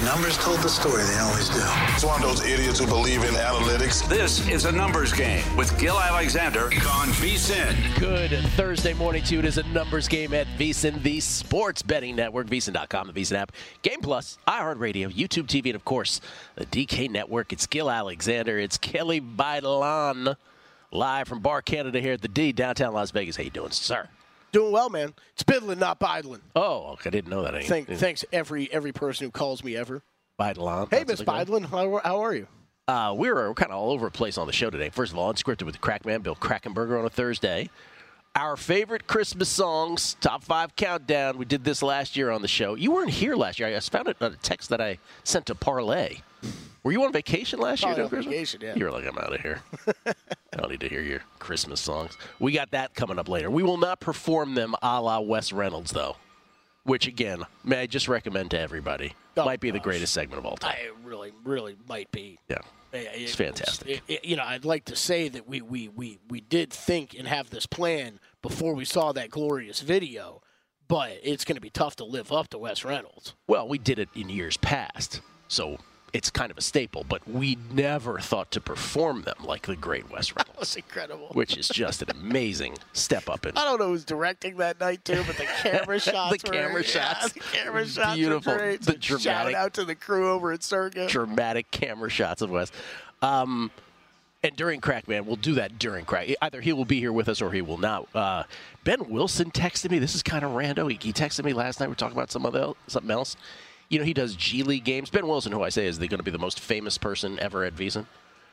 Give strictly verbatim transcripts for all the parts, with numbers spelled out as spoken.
The numbers told the story. They always do. It's one of those idiots who believe in analytics. This is a numbers game with Gil Alexander on VSiN. Good Thursday morning to you. It is a numbers game at VSiN, the sports betting network, V S I N dot com, the VSiN app, Game Plus, iHeartRadio, YouTube T V, and, of course, the D K Network. It's Gil Alexander. It's Kelly Bailan, live from Bar Canada here at the D, downtown Las Vegas. How you doing, sir? Doing well, man. It's Bidlin, not Bidlin. Oh, I didn't know that. Thank, thanks every every person who calls me ever. Bailan. Hey, Miss Bidlin, how, how are you? Uh, we were, we're kind of all over the place on the show today. First of all, unscripted with the Crackman, Bill Krackomberger on a Thursday. Our favorite Christmas songs, top five countdown. We did this last year on the show. You weren't here last year. I found it on a text that I sent to Parlay. Were you on vacation last year? On vacation, yeah. You were like, I'm out of here. I don't need to hear your Christmas songs. We got that coming up later. We will not perform them a la Wes Reynolds, though, which, again, may I just recommend to everybody. Oh, might be gosh. the greatest segment of all time. I really, really might be. Yeah. It, It's fantastic. It, it, you know, I'd like to say that we, we, we, we did think and have this plan before we saw that glorious video, but it's going to be tough to live up to Wes Reynolds. Well, we did it in years past, so it's kind of a staple, but we never thought to perform them like the great Wes Reynolds. That was incredible. Which is just an amazing step up. In I don't know who's directing that night, too, but the camera shots the were camera yeah, shots. the camera shots Beautiful. were great. The So shout dramatic- out to the crew over at Circa. dramatic camera shots of Wes. Um, and during Crackman, we'll do that during Crack. Either he will be here with us or he will not. Uh, Ben Wilson texted me. This is kind of rando. He, he texted me last night. We're talking about some other, something else. You know, he does G League games. Ben Wilson, who I say is going to be the most famous person ever at VSiN,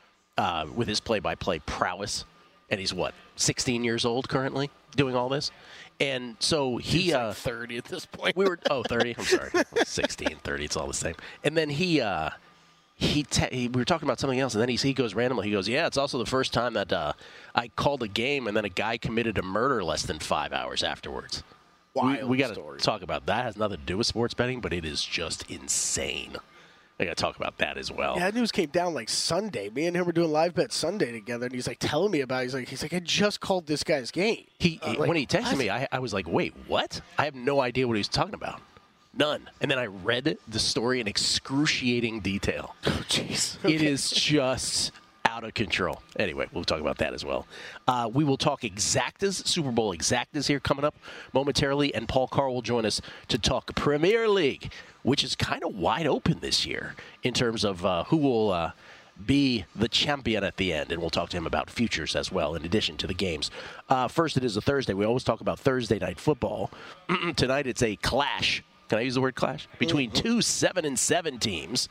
uh, with his play-by-play prowess. And he's, what, sixteen years old currently doing all this? And so he... He's uh, like thirty at this point. we were, oh, thirty? I'm sorry. sixteen, thirty, it's all the same. And then he... Uh, He, te- he we were talking about something else, and then he, he goes randomly. He goes, yeah, it's also the first time that uh, I called a game, and then a guy committed a murder less than five hours afterwards. Wild we we got to story. talk about that. It has nothing to do with sports betting, but it is just insane. I got to talk about that as well. Yeah, that news came down like Sunday. Me and him were doing live bet Sunday together, and he's like telling me about it. He's like, he's like, I just called this guy's game. He, Uh, he- like, when he texted what? me, I, I was like, wait, what? I have no idea what he was talking about. None. And then I read the story in excruciating detail. Oh, jeez. It is just out of control. Anyway, we'll talk about that as well. Uh, we will talk exactas, Super Bowl exactas here coming up momentarily, and Paul Carr will join us to talk Premier League, which is kind of wide open this year in terms of uh, who will uh, be the champion at the end, and we'll talk to him about futures as well, in addition to the games. Uh, first, it is a Thursday. We always talk about Thursday night football. Tonight, it's a clash. Can I use the word clash? Between two seven and seven teams.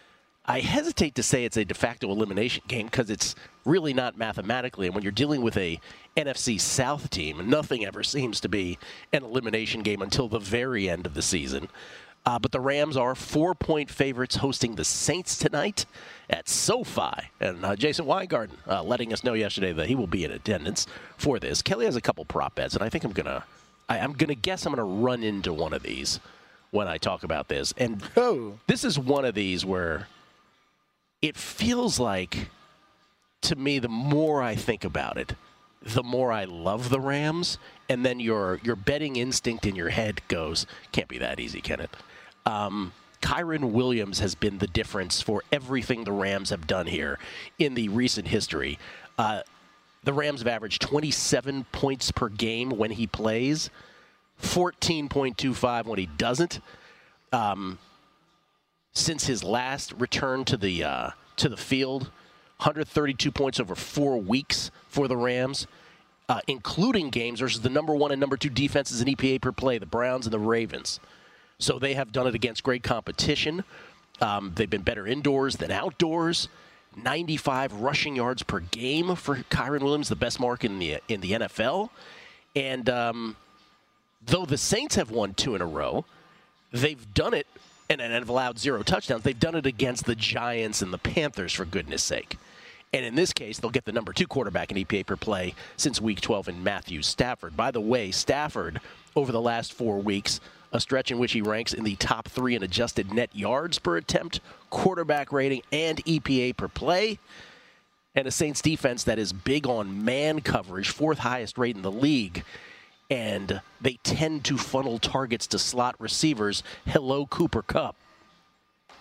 I hesitate to say it's a de facto elimination game because it's really not mathematically. And when you're dealing with a N F C South team, nothing ever seems to be an elimination game until the very end of the season. Uh, but the Rams are four-point favorites hosting the Saints tonight at SoFi. And uh, Jason Weingarten uh, letting us know yesterday that he will be in attendance for this. Kelly has a couple prop bets, and I think I'm going to I'm gonna guess I'm going to run into one of these when I talk about this. And Oh. this is one of these where it feels like, to me, the more I think about it, the more I love the Rams, and then your your betting instinct in your head goes, can't be that easy, can it? Um, Kyron Williams has been the difference for everything the Rams have done here in the recent history. Uh, the Rams have averaged twenty-seven points per game when he plays, fourteen point two five when he doesn't. Um, since his last return to the uh, to the field, one hundred thirty-two points over four weeks for the Rams, uh, including games versus the number one and number two defenses in E P A per play, the Browns and the Ravens. So they have done it against great competition. Um, they've been better indoors than outdoors. ninety-five rushing yards per game for Kyron Williams, the best mark in the in the N F L. And um, though the Saints have won two in a row, they've done it and, and have allowed zero touchdowns. They've done it against the Giants and the Panthers, for goodness sake. And in this case, they'll get the number two quarterback in E P A per play since week twelve in Matthew Stafford. By the way, Stafford, over the last four weeks, a stretch in which he ranks in the top three in adjusted net yards per attempt, quarterback rating, and E P A per play. And a Saints defense that is big on man coverage, fourth highest rate in the league. And they tend to funnel targets to slot receivers. Hello, Cooper Kupp.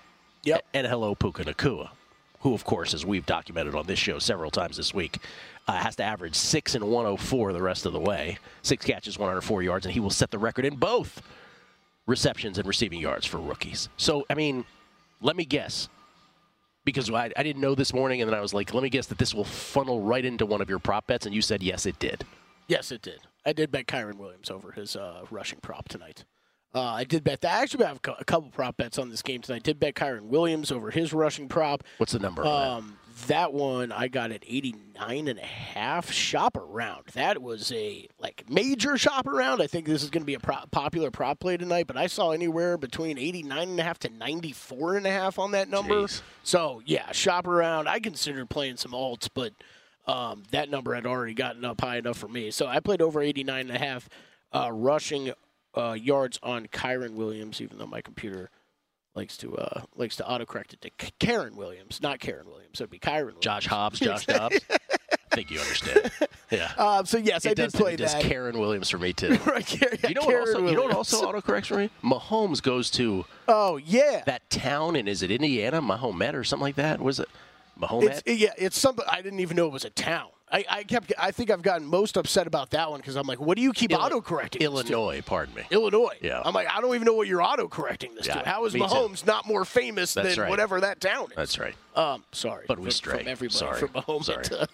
Yep. And hello, Puka Nacua, who, of course, as we've documented on this show several times this week, uh, has to average six and one oh four the rest of the way. Six catches, one hundred four yards, and he will set the record in both receptions and receiving yards for rookies. So, I mean, let me guess. Because I, I didn't know this morning, and then I was like, let me guess that this will funnel right into one of your prop bets, and you said yes, it did. Yes, it did. I did bet Kyron Williams over his uh, rushing prop tonight. Uh, I did bet that. I actually have a couple prop bets on this game tonight. I did bet Kyron Williams over his rushing prop. What's the number on um, that? That one I got at eighty-nine and a half. Shop around. That was a like major shop around. I think this is going to be a pro- popular prop play tonight, but I saw anywhere between eighty-nine and a half to ninety-four and a half on that number. Jeez. So, yeah, shop around. I considered playing some alts, but um, that number had already gotten up high enough for me. So I played over eighty-nine and a half uh, rushing uh, yards on Kyron Williams, even though my computer likes to uh, likes to autocorrect it to K- Karen Williams, not Karen Williams. So it'd be Kyron Williams. Josh Hobbs, Josh Dobbs. I think you understand. Yeah. Uh, so yes, it I does, did play it that. does Karen Williams for me too. Right, yeah, you know Karen what also? Williams. You know what also autocorrects for me? Mahomes goes to Oh yeah, that town, and is it Indiana, Mahomet or something like that? Was it Mahomet? It's, yeah, it's something I didn't even know it was a town. I, I kept. I think I've gotten most upset about that one because I'm like, what do you keep Illi- autocorrecting? Illinois, pardon me. Illinois. Yeah. I'm like, I don't even know what you're autocorrecting this Yeah, to. How is me too. Mahomes not more famous That's than right. whatever that town is? That's right. Um, sorry, But we from, stray. from everybody Sorry. from Mahomes. Sorry. To,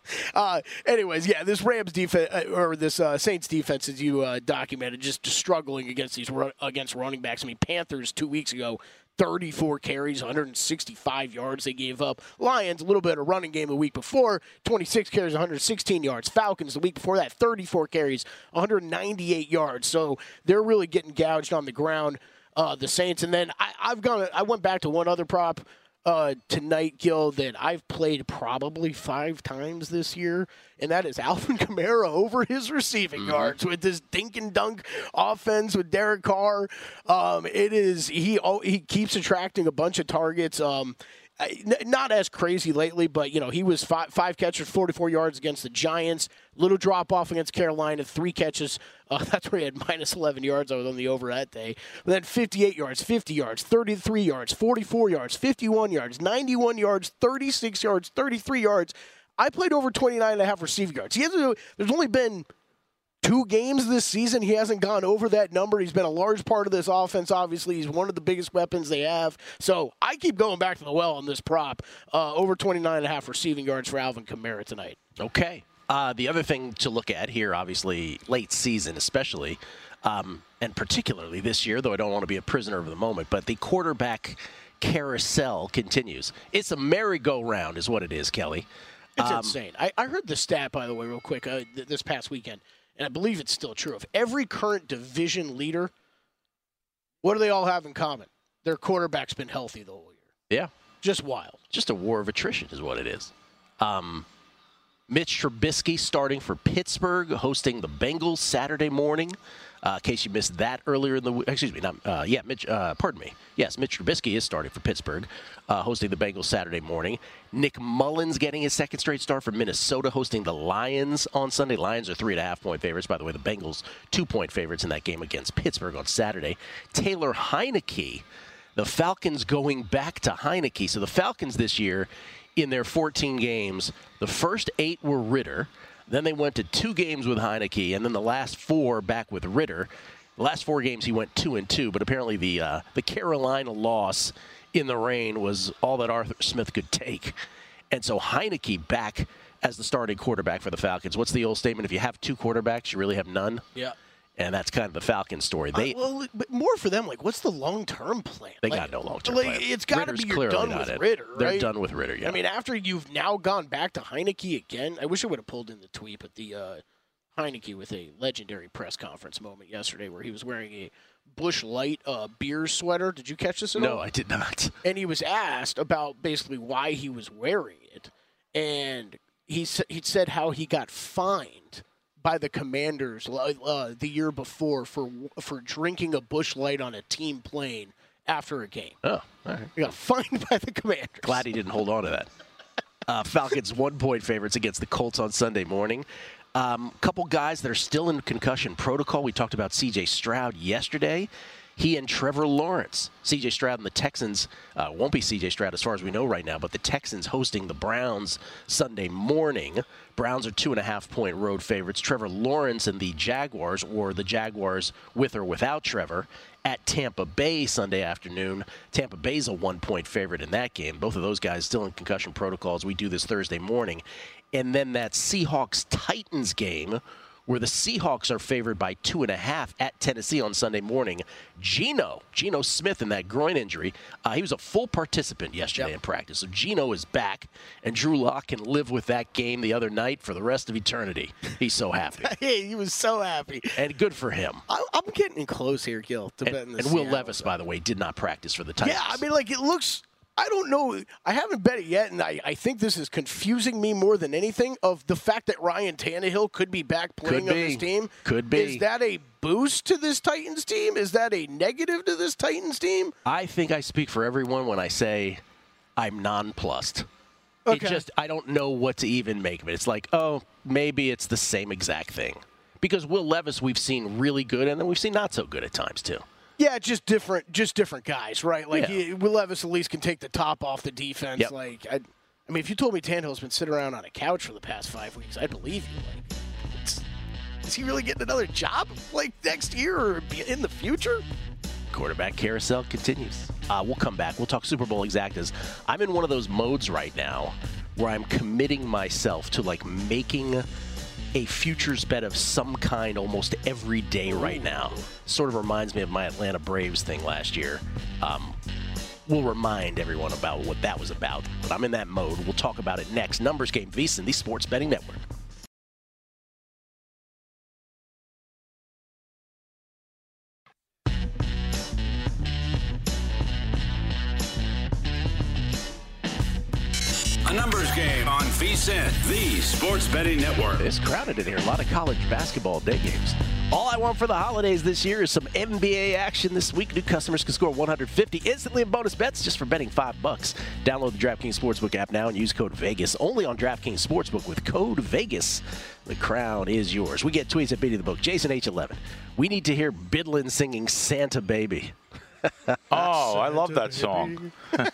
uh, anyways, yeah, this Rams defense uh, or this uh, Saints defense, as you uh, documented, just struggling against these run, against running backs. I mean, Panthers two weeks ago. thirty-four carries, one hundred sixty-five yards they gave up. Lions, a little bit of running game the week before, twenty-six carries, one hundred sixteen yards. Falcons, the week before that, thirty-four carries, one hundred ninety-eight yards. So they're really getting gouged on the ground, uh, the Saints. And then I, I've gone, I went back to one other prop uh, tonight, Gil, that I've played probably five times this year, and that is Alvin Kamara over his receiving mm-hmm. yards with this dink and dunk offense with Derek Carr. Um, it is he oh, he keeps attracting a bunch of targets. Um, not as crazy lately, but you know he was five, five catches, forty-four yards against the Giants. Little drop off against Carolina, three catches. Uh, that's where he had minus eleven yards. I was on the over that day. But then fifty-eight yards, fifty yards, thirty-three yards, forty-four yards, fifty-one yards, ninety-one yards, thirty-six yards, thirty-three yards. I played over twenty-nine and a half receiving yards. He hasn't. There's only been two games this season. He hasn't gone over that number. He's been a large part of this offense, obviously. He's one of the biggest weapons they have. So I keep going back to the well on this prop. Uh, over twenty-nine and a half receiving yards for Alvin Kamara tonight. Okay. Uh, the other thing to look at here, obviously, late season especially, um, and particularly this year, though I don't want to be a prisoner of the moment, but the quarterback carousel continues. It's a merry-go-round is what it is, Kelly. It's um, insane. I, I heard the stat, by the way, real quick, uh, th- this past weekend, and I believe it's still true. Of every current division leader, what do they all have in common? Their quarterback's been healthy the whole year. Yeah. Just wild. Just a war of attrition is what it is. Um, Mitch Trubisky starting for Pittsburgh, hosting the Bengals Saturday morning. Uh, in case you missed that earlier in the week. Excuse me. Not, uh, yeah, Mitch, uh, pardon me. Yes, Mitch Trubisky is starting for Pittsburgh, uh, hosting the Bengals Saturday morning. Nick Mullins getting his second straight start for Minnesota, hosting the Lions on Sunday. Lions are three and a half point favorites. By the way, the Bengals two-point favorites in that game against Pittsburgh on Saturday. Taylor Heineke, the Falcons going back to Heineke. So the Falcons this year, in their fourteen games, the first eight were Ritter. Then they went to two games with Heineke, and then the last four back with Ritter. The last four games he went two and two, but apparently the uh, the Carolina loss in the rain was all that Arthur Smith could take. And so Heineke back as the starting quarterback for the Falcons. What's the old statement? If you have two quarterbacks, you really have none. Yeah. And that's kind of the Falcons story. They uh, well, but more for them, like, what's the long-term plan? They like, got no long-term like, plan. It's got to be you're done with it. Ritter, right? They're done with Ritter, yeah. I mean, after you've now gone back to Heineke again, I wish I would have pulled in the tweet, but the uh, Heineke with a legendary press conference moment yesterday where he was wearing a Busch Light uh, beer sweater. Did you catch this at all? No, I did not. And he was asked about basically why he was wearing it, and he, he said how he got fined by the Commanders uh, the year before for for drinking a Busch Light on a team plane after a game. Oh, all right. He got fined by the Commanders. Glad he didn't hold on to that. Uh, Falcons one-point favorites against the Colts on Sunday morning. A um, couple guys that are still in concussion protocol. We talked about C J Stroud yesterday. He and Trevor Lawrence. C J Stroud and the Texans, uh, won't be C J Stroud as far as we know right now, but the Texans hosting the Browns Sunday morning. Browns are two and a half point road favorites. Trevor Lawrence and the Jaguars, or the Jaguars with or without Trevor, at Tampa Bay Sunday afternoon. Tampa Bay's a one-point favorite in that game. Both of those guys still in concussion protocols. We do this Thursday morning. And then that Seahawks-Titans game, where the Seahawks are favored by two and a half at Tennessee on Sunday morning. Geno, Geno Smith in that groin injury, uh, he was a full participant yesterday yep. in practice. So Geno is back, and Drew Lock can live with that game the other night for the rest of eternity. He's so happy. Hey, he was so happy. And good for him. I, I'm getting close here, Gil, to and, betting the And Will Seattle Levis, stuff. by the way, did not practice for the Titans. Yeah, I mean, like, it looks... I don't know. I haven't bet it yet, and I, I think this is confusing me more than anything of the fact that Ryan Tannehill could be back playing could on be. this team. Could be. Is that a boost to this Titans team? Is that a negative to this Titans team? I think I speak for everyone when I say I'm nonplussed. Okay. It just, I don't know what to even make of it. It's like, oh, maybe it's the same exact thing. Because Will Levis we've seen really good, and then we've seen not so good at times, too. Yeah, just different, just different guys, right? Like Yeah. he, Will Levis at least can take the top off the defense. Yep. Like, I, I mean, if you told me Tannehill's been sitting around on a couch for the past five weeks, I'd believe you. Like, it's, is he really getting another job like next year or in the future? Quarterback carousel continues. Uh, we'll come back. We'll talk Super Bowl exactas. I'm in one of those modes right now where I'm committing myself to like making a futures bet of some kind almost every day right now. Sort of reminds me of my Atlanta Braves thing last year. Um, we'll remind everyone about what that was about. But I'm in that mode. We'll talk about it next. Numbers Game, VSiN, the Sports Betting Network. A Numbers Game on VSiN, the Sports Betting Network. It's crowded in here. A lot of college basketball day games. All I want for the holidays this year is some N B A action this week. New customers can score one hundred fifty instantly in bonus bets just for betting five bucks. Download the DraftKings Sportsbook app now and use code VEGAS. Only on DraftKings Sportsbook with code VEGAS. The crown is yours. We get tweets at Beating the Book. Jason H eleven. We need to hear Bidlin singing Santa Baby. Oh, I love that song.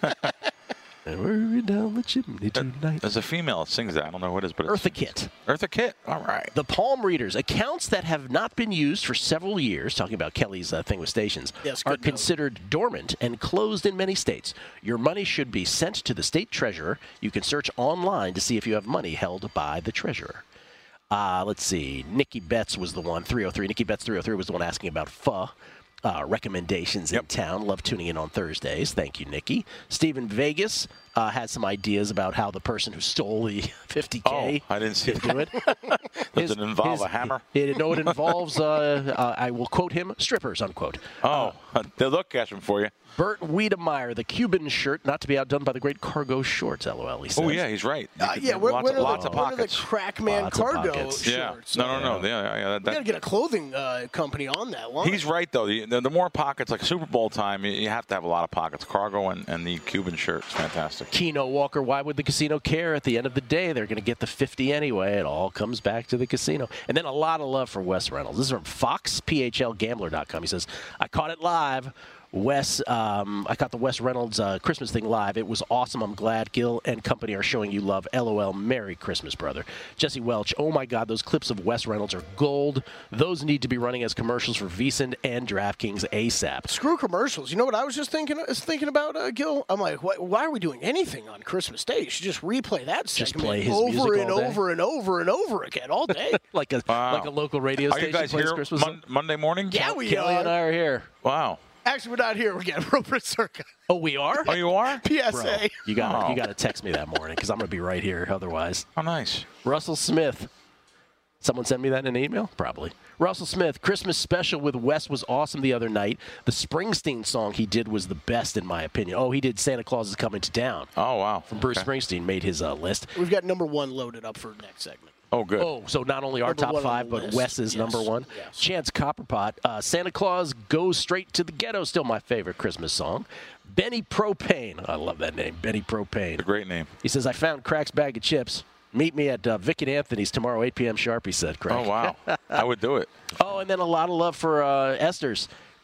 And we're down the chimney tonight. There's a female that sings that. I don't know what it is, but it's Eartha Kitt. Eartha Kitt. All right. The palm readers, accounts that have not been used for several years, talking about Kelly's uh, thing with stations, Yes, are good note. considered dormant and closed in many states. Your money should be sent to the state treasurer. You can search online to see if you have money held by the treasurer. Uh, let's see. Nikki Betts was the one, three oh three. Nikki Betts, three oh three, was the one asking about F U. Uh, recommendations Yep. in town. Love tuning in on Thursdays. Thank you, Nikki. Stephen Vegas uh, had some ideas about how the person who stole the fifty K Oh, I didn't see could do it. Does it involve a hammer? It, no, it involves, uh, uh, I will quote him, strippers, unquote. Oh, they'll look catch them for you. Bert Wiedemeyer, the Cuban shirt, not to be outdone by the great cargo shorts, LOL, he says. Oh, yeah, he's right. You Uh, could yeah, do what, lots, what of, are lots the, of what are the pockets. Crackman Lots of cargo pockets. Yeah. shorts? No, no, no. Yeah, yeah, that, We got to get a clothing uh, company on that line. He's right, though. The, the, the more pockets, like Super Bowl time, you, you have to have a lot of pockets. Cargo and, and the Cuban shirt is fantastic. Keno Walker, why would the casino care? At the end of the day, they're going to get the fifty anyway. It all comes back to the casino. And then a lot of love for Wes Reynolds. This is from Fox P H L Gambler dot com. He says, I caught it live. Wes, um, I got the Wes Reynolds uh, Christmas thing live. It was awesome. I'm glad Gil and company are showing you love. LOL. Merry Christmas, brother. Jesse Welch. Oh my God, those clips of Wes Reynolds are gold. Those need to be running as commercials for VSiN and DraftKings ASAP. Screw commercials. You know what I was just thinking was thinking about, uh, Gil? I'm like, why, why are we doing anything on Christmas Day? You should just replay that Just segment play his over music and all day. over and over and over again all day. like a Wow. like a local radio Are station you guys plays here Christmas. mon- Monday morning? Yeah, we Kelly are. and I are here. Wow. Actually, we're not here. We're getting Rupert Circa. Oh, we are? Oh, you are? P S A. Bro, you got Oh. you got to text me that morning because I'm going to be right here otherwise. Oh, nice. Russell Smith. Someone send me that in an email? Probably. Russell Smith, Christmas special with Wes was awesome the other night. The Springsteen song he did was the best in my opinion. Oh, he did Santa Claus is Coming to Town. Oh, wow. From Bruce Okay. Springsteen made his uh, list. We've got number one loaded up for next segment. Oh, good. Oh, so not only our Number top one on five, the but list. Wes's Yes. number one. Yes. Chance Copperpot, uh, Santa Claus Goes Straight to the Ghetto, still my favorite Christmas song. Benny Propane, I love that name, Benny Propane. A great name. He says, I found Crack's bag of chips. Meet me at uh, Vic and Anthony's tomorrow, eight p.m. sharp, he said, Crack. Oh, wow. I would do it. Oh, and then a lot of love for uh, Esther's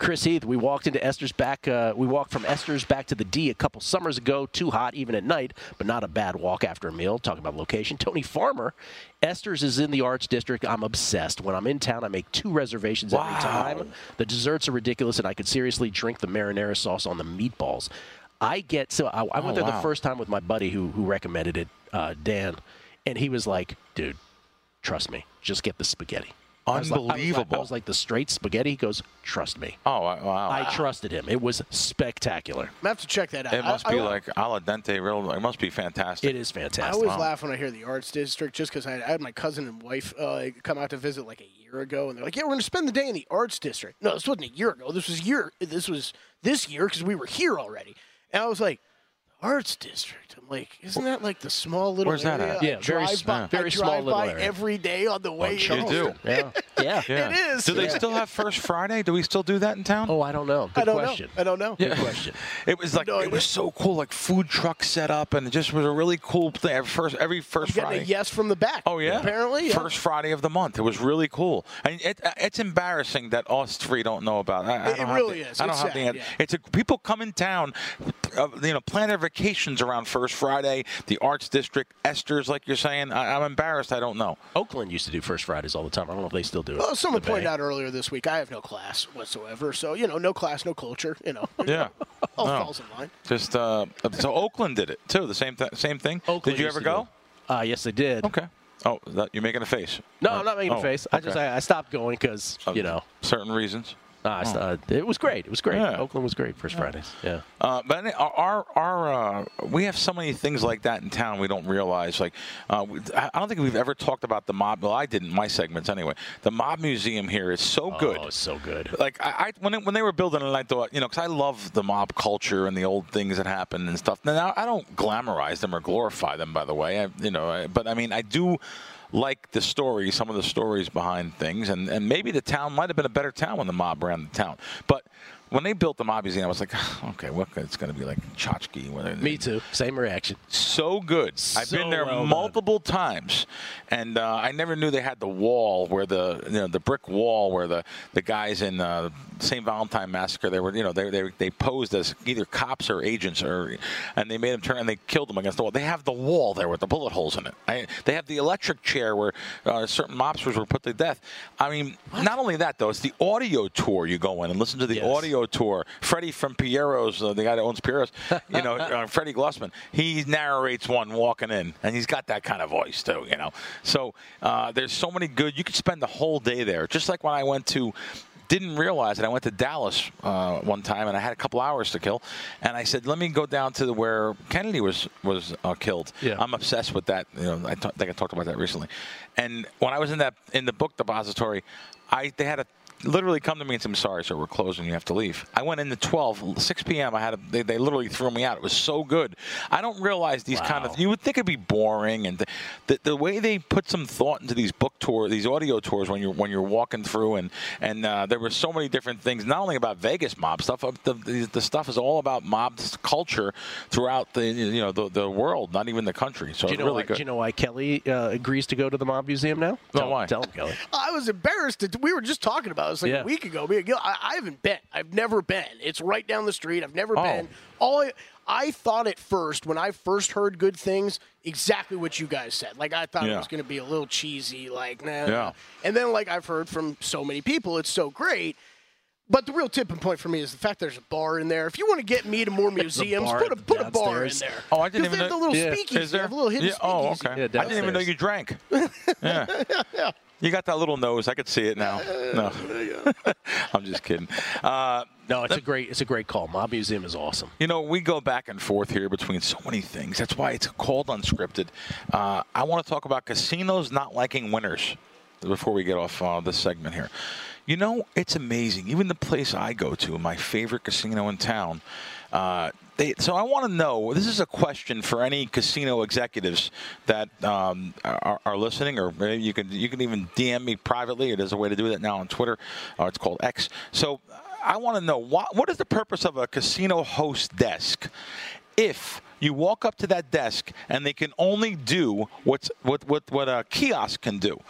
Chris Heath, we walked into Esther's back. Uh, we walked from Esther's back to the D a couple summers ago. Too hot even at night, but not a bad walk after a meal. Talking about location. Tony Farmer, Esther's is in the Arts District. I'm obsessed. When I'm in town, I make two reservations Wow. every time. The desserts are ridiculous, and I could seriously drink the marinara sauce on the meatballs. I get so I, I went Oh, there wow. the first time with my buddy who who recommended it, uh, Dan, and he was like, "Dude, trust me, just get the spaghetti." I was like- I was like- Unbelievable. I was like, the straight spaghetti? He goes, trust me. Oh, wow. I trusted him. It was spectacular. I have to check that out. It must I, be I, like al dente, real. It must be fantastic. It is I fantastic. always Wow. laugh when I hear the Arts District, just because I, I had my cousin and wife uh, come out to visit like a year ago, and they're like, "Yeah, we're going to spend the day in the Arts District." No, this wasn't a year ago. This was year. This was this year because we were here already. And I was like, Arts District. I'm like, isn't that like the small little Where's that area? at? I Yeah, very drive s- by, very I small drive little by area. every day on the way. You do. Yeah. yeah. Yeah. It is. Do they Yeah. still have First Friday? Do we still do that in town? Oh, I don't know. Good I don't question. know. I don't know. Good question. It was like No it idea. was so cool, like food trucks set up, and it just was a really cool thing. Every first every first Getting Friday. a yes from the back. Oh yeah, Apparently, yeah. first Friday of the month. It was really cool, and it, it's embarrassing that us three don't know about. I, I It don't have really the, is. I don't It's have sad, the answer. yeah. It's a, people come in town, uh, you know, plan their vacations around First Friday. The Arts District, Esther's, like you're saying. I, I'm embarrassed. I don't know. Oakland used to do First Fridays all the time. I don't know if they still do it. Well, someone The Bay. pointed out earlier this week, I have no class whatsoever. So, you know, no class, no culture. You know, Yeah. all No. falls in line. Just uh, so Oakland did it too. The same th- same thing. Oakland did you used ever to go? do it. Uh, yes, they did. Okay. Oh, that, you're making a face. No, Uh, I'm not making oh, a face. I just okay. I, I stopped going because, you know, certain reasons. uh, I st- uh, it was great. It was great. Yeah. Oakland was great First Fridays. Yeah. Uh, but any- our our uh, we have so many things like that in town we don't realize. Like uh, we, I I don't think we've ever talked about the mob. Well, I didn't in my segments anyway. The Mob Museum here is so good. Oh, it's so good. Like I, I when it, when they were building it, I thought, you know, because I love the mob culture and the old things that happened and stuff. Now I don't glamorize them or glorify them, by the way. I, you know, I, but I mean, I do like the stories, some of the stories behind things, and, and maybe the town might have been a better town when the mob ran the town. But when they built the Mob Museum, I was like, okay, what? It's going to be like tchotchke. where- Me too. Same reaction. So good. I've So been there well done. multiple times, and uh, I never knew they had the wall where the you know the brick wall where the, the guys in uh, Saint Valentine Massacre, they were you know they they they posed as either cops or agents, or and they made them turn and they killed them against the wall. They have the wall there with the bullet holes in it. I, they have the electric chair where uh, certain mobsters were put to death. I mean, not only that though, it's the audio tour. You go in and listen to the Yes. audio tour. Freddie from Piero's, uh, the guy that owns Piero's, you know, uh, Freddie Glussman, he narrates one walking in, and he's got that kind of voice too, you know. So uh, there's so many good. You could spend the whole day there. Just like when I went to. Didn't realize it. I went to Dallas uh, one time, and I had a couple hours to kill. And I said, "Let me go down to the, where Kennedy was was uh, killed." Yeah. I'm obsessed with that. You know, I t- think I talked about that recently. And when I was in that in the book depository, I they had a literally come to me and said, "I'm sorry, sir, we're closing. You have to leave." I went in at twelve, six p.m. I had a, they, they literally threw me out. It was so good. I don't realize these kind of. Wow. You would think it'd be boring, and the, the the way they put some thought into these book tours, these audio tours when you're when you're walking through, and and uh, there were so many different things. Not only about Vegas mob stuff, but the, the the stuff is all about mob culture throughout the you know the the world, not even the country. So Do you it's know really why, good. do you know why Kelly uh, agrees to go to the Mob Museum now? No, tell, why? Tell him, Kelly. I was embarrassed. To, we were just talking about this like Yeah. a week ago. Me and Gil, I, I haven't been. I've never been. It's right down the street. I've never Oh. been. All I, I thought at first, when I first heard good things, exactly what you guys said. Like, I thought it Yeah. was going to be a little cheesy, like, nah. Yeah. And then, like, I've heard from so many people, it's so great. But the real tipping point for me is the fact there's a bar in there. If you want to get me to more museums, bar put a put a bar in downstairs. there. Oh, I didn't 'Cause even they have know- the little Yeah. speakeasy. Is there? They have a little hidden yeah. Oh, speakeasy. okay. Yeah, I didn't even know downstairs. you drank. yeah. You got that little nose. I could see it now. No, I'm just kidding. Uh, No, it's a great it's a great call. Mob Museum is awesome. You know, we go back and forth here between so many things. That's why it's called Unscripted. Uh, I want to talk about casinos not liking winners before we get off uh, this segment here. You know, it's amazing. Even the place I go to, my favorite casino in town, uh, they, so I want to know, this is a question for any casino executives that um, are, are listening, or maybe you can you can even D M me privately. There's a way to do that now on Twitter. Uh, it's called X. So I want to know, what, what is the purpose of a casino host desk if you walk up to that desk and they can only do what's, what, what, what a kiosk can do?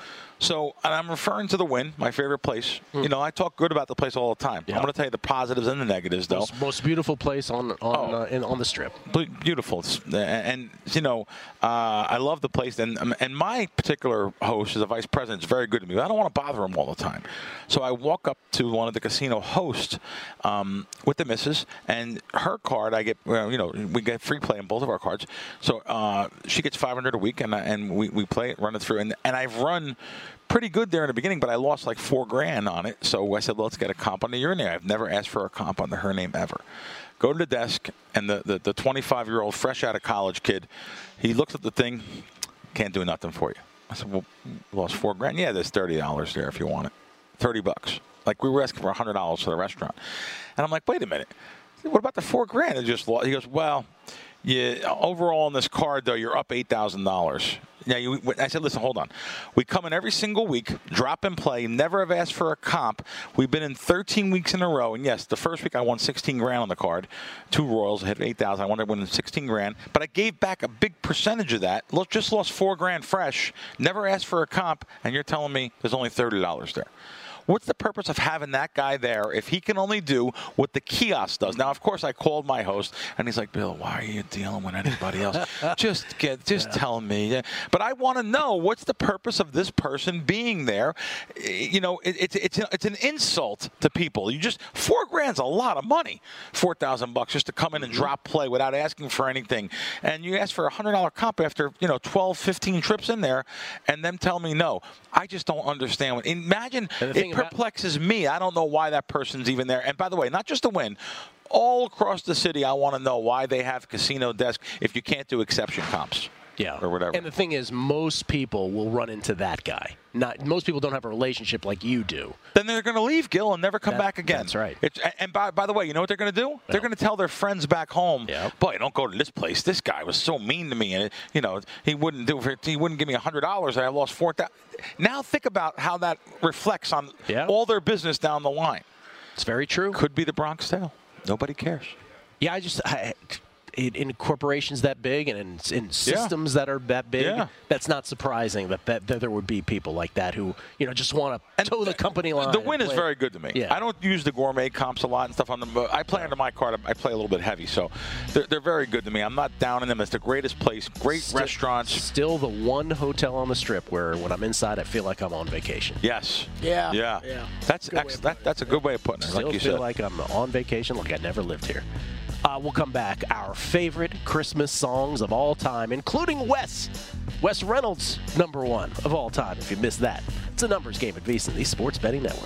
So, and I'm referring to the Wynn, my favorite place. Mm. You know, I talk good about the place all the time. Yeah. I'm going to tell you the positives and the negatives, though. Most, most beautiful place on on Oh. uh, in, on the Strip. Beautiful, It's- and, and you know, uh, I love the place. And and my particular host is a vice president. Is very good to me. I don't want to bother him all the time, so I walk up to one of the casino hosts um, with the missus and her card. I get, well, you know, we get free play on both of our cards. So uh, she gets five hundred a week, and I- and we, we play it, run it through, and and I've run pretty good there in the beginning, but I lost like four grand on it. So I said, well, let's get a comp under your name. I've never asked for a comp under her name ever. Go to the desk, and the, the, the twenty-five-year-old, fresh out of college kid, he looks at the thing, can't do nothing for you. I said, well, lost four grand? Yeah, there's thirty dollars there if you want it. thirty bucks. Like we were asking for one hundred dollars for the restaurant. And I'm like, wait a minute. What about the four grand? It just lost. He goes, well, yeah, overall on this card, though, you're up eight thousand dollars. Now, you, I said, listen, hold on. We come in every single week, drop and play, never have asked for a comp. We've been in thirteen weeks in a row. And, yes, the first week I won sixteen grand on the card. Two Royals, I hit eight thousand. I wanted to win sixteen grand. But I gave back a big percentage of that. Look, just lost four grand fresh, never asked for a comp, and you're telling me there's only thirty dollars there. What's the purpose of having that guy there if he can only do what the kiosk does? Now, of course, I called my host, and he's like, Bill, why are you dealing with anybody else? just get, just yeah. tell me. But I want to know, what's the purpose of this person being there? You know, it, it, it's it's an insult to people. You just four grand's a lot of money, four thousand bucks just to come in and drop play without asking for anything. And you ask for a hundred dollar comp after you know twelve, fifteen trips in there, and them tell me no. I just don't understand. What, imagine. It perplexes me. I don't know why that person's even there. And by the way, not just to win. All across the city, I want to know why they have casino desk if you can't do exception comps. Yeah. Or whatever. And the thing is, most people will run into that guy. Not most people don't have a relationship like you do. Then they're going to leave, Gil, and never come that, back again. That's right. It's, and by, by the way, you know what they're going to do? They're going to tell their friends back home, yep. boy, don't go to this place. This guy was so mean to me, and you know he wouldn't do. He wouldn't give me a hundred dollars. I lost four thousand. Now think about how that reflects on yep. all their business down the line. It's very true. Could be the Bronx Tale. Nobody cares. Yeah, I just. I, In, in corporations that big and in, in systems yeah. that are that big, yeah. that's not surprising that, that, that there would be people like that who, you know, just want to toe the company line. The Wynn is very good to me. Yeah. I don't use the gourmet comps a lot and stuff on them, but I play under my card. I play a little bit heavy, so they're, they're very good to me. I'm not down in them. It's the greatest place, great Still, restaurants. Still the one hotel on the Strip where when I'm inside, I feel like I'm on vacation. Yes. Yeah. Yeah. yeah. That's ex- that, That's a good way of putting it, Still like you feel said. like I'm on vacation, like I never lived here. Uh, we'll come back. Our favorite Christmas songs of all time, including Wes. Wes Reynolds, number one of all time, if you missed that. It's a numbers game at VSiN, the Sports Betting Network.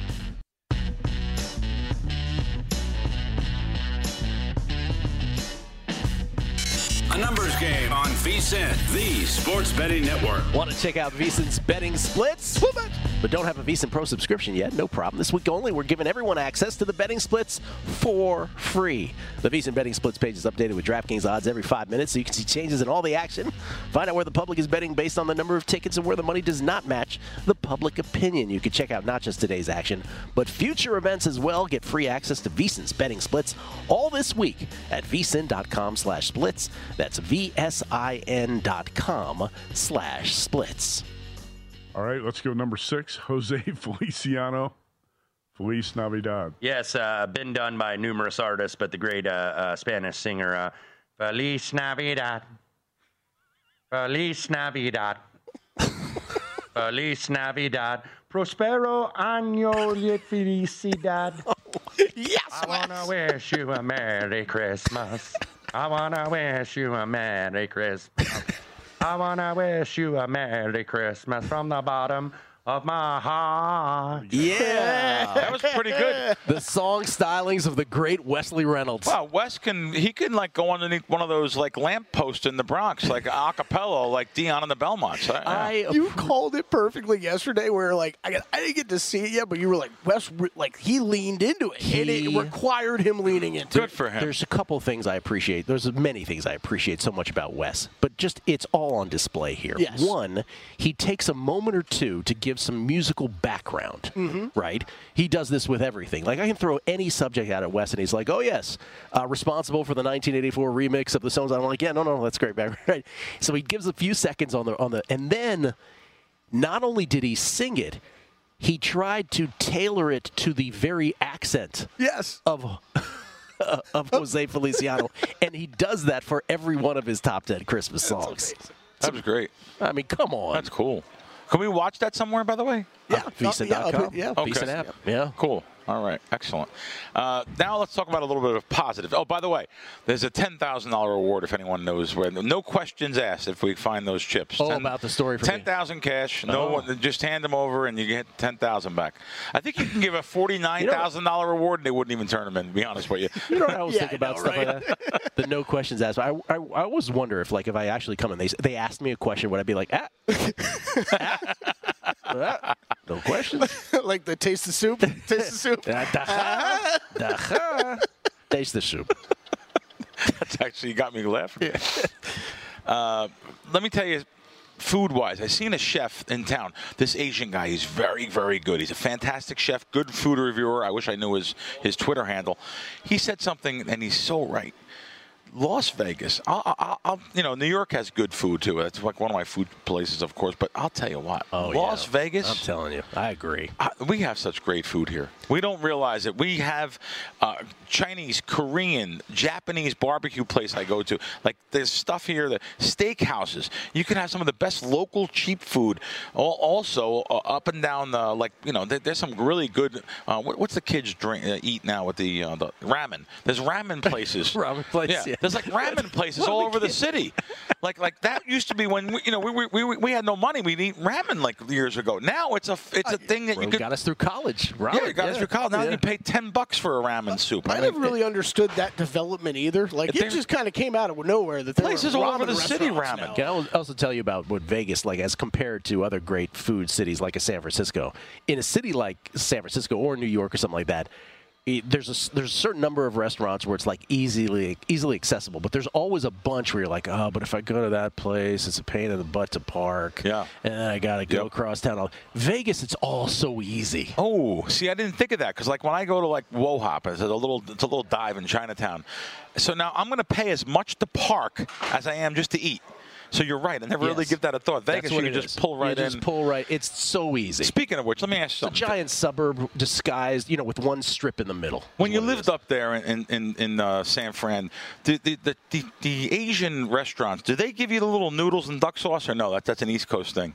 A numbers game on VSiN, the Sports Betting Network. Want to check out VSiN's betting splits? But don't have a VSiN Pro subscription yet? No problem. This week only, we're giving everyone access to the betting splits for free. The VSiN betting splits page is updated with DraftKings odds every five minutes, so you can see changes in all the action. Find out where the public is betting based on the number of tickets and where the money does not match the public opinion. You can check out not just today's action, but future events as well. Get free access to VSiN's betting splits all this week at VSiN.com slash splits. That's V S I N dot com slash splits. All right, let's go number six, Jose Feliciano, Feliz Navidad. Yes, uh, been done by numerous artists, but the great uh, uh, Spanish singer, uh, Feliz Navidad, Feliz Navidad, Feliz Navidad, Prospero año de felicidad. Yes, I want to wish you a Merry Christmas. I want to wish you a Merry Christmas. I want to wish you a Merry Christmas from the bottom of my heart. Yeah. That was pretty good. The song stylings of the great Wesley Reynolds. Wow, Wes can he can like go underneath one of those like lampposts in the Bronx, like a cappella, like Dion and the Belmonts. I, I You called it perfectly yesterday. Where like I, got, I didn't get to see it yet, but you were like Wes, like he leaned into it, and it He- required him leaning into Good it. for him. There's a couple things I appreciate. There's many things I appreciate so much about Wes, but just it's all on display here. Yes. One, he takes a moment or two to give some musical background, Mm-hmm. right? He does this with everything. Like I can throw any subject out at Wes, and he's like, "Oh yes, uh, responsible for the nineteen eighty-four remix of the songs." I'm like, "Yeah, no, no, that's great background." Right? So he gives a few seconds on the on the, and then not only did he sing it, he tried to tailor it to the very accent Yes. of of Jose Feliciano, and he does that for every one of his top ten Christmas songs. That was great. I mean, come on. That's cool. Can we watch that somewhere, by the way? Yeah. Visa dot com. Yeah. Okay. Visa app. Yeah. Cool. All right. Excellent. Uh, now let's talk about a little bit of positive. Oh, by the way, there's a ten thousand dollars reward if anyone knows where. No questions asked if we find those chips. Oh, about the story for me. ten thousand cash. No Oh. one. Just hand them over and you get ten thousand back. I think you can give a forty-nine thousand dollars reward and they wouldn't even turn them in, to be honest with you. You know what I always Yeah, think I about know, stuff right? like that? The no questions asked. I, I, I always wonder if, like, if I actually come and they they asked me a question, would I be like, ah, ah, ah, no questions? Like the taste the soup. Taste the soup. Ah, daha, daha. Taste the soup. That's actually got me laughing. Uh, let me tell you, food-wise, I seen a chef in town. This Asian guy, he's very, very good. He's a fantastic chef, good food reviewer. I wish I knew his, his Twitter handle. He said something, and he's so right. Las Vegas, I'll, I'll, I'll, you know, New York has good food, too. It's like one of my food places, of course. But I'll tell you what, Oh, Las yeah. Vegas. I'm telling you, I agree. Uh, we have such great food here. We don't realize it. We have uh, Chinese, Korean, Japanese barbecue place I go to. Like there's stuff here, the steakhouses. You can have some of the best local cheap food. Al- Also, uh, up and down the like, you know, there, there's some really good. Uh, what, what's the kids drink uh, eat now with the uh, the ramen? There's ramen places. Ramen place, yeah. There's like ramen places What are all the over the kids- city. Like like that used to be when we, you know we, we we we had no money. We'd eat ramen like years ago. Now it's a it's a thing that Bro, you could. got us through college. Yeah, Ramen, you got us through college. Now yeah. you pay ten bucks for a ramen soup. I mean, never really it- understood that development either. Like it There's- just kind of came out of nowhere that there Places were all over ramen the city restaurants ramen. now. Can I al- also tell you about what Vegas, like as compared to other great food cities like a San Francisco? In a city like San Francisco or New York or something like that, it, there's a s- there's a certain number of restaurants where it's like easily easily accessible, but there's always a bunch where you're like, oh, but if I go to that place, it's a pain in the butt to park. Yeah. and then I gotta go Yep. across town. All- Vegas, it's all so easy. Oh, see, I didn't think of that because, like, when I go to like Wohop, it's a little, it's a little dive in Chinatown. So now I'm going to pay as much to park as I am just to eat. So you're right. I never really Yes. give that a thought. Vegas, That's you what can it just is. pull right you in. Just pull right. It's so easy. Speaking of which, let me ask you a something. giant suburb disguised, you know, with one strip in the middle. When is you what it lived is. up there in in, in uh, San Fran, the the, the the the Asian restaurants, do they give you the little noodles and duck sauce or no? That that's an East Coast thing.